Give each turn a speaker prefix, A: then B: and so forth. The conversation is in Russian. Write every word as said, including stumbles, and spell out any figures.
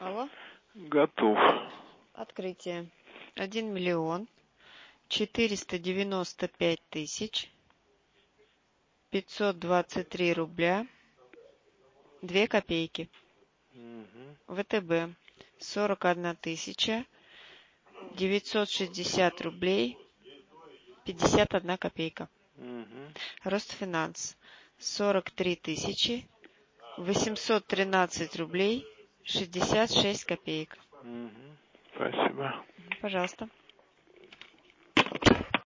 A: Алло?
B: Готов.
A: Открытие. Один миллион четыреста девяносто пять тысяч пятьсот двадцать три рубля две копейки.
B: Угу.
A: ВТБ сорок одна тысяча девятьсот шестьдесят рублей пятьдесят одна копейка.
B: Угу.
A: Росфинанс сорок три тысячи восемьсот тринадцать рублей шестьдесят шесть копеек.
B: Угу. Спасибо.
A: Пожалуйста.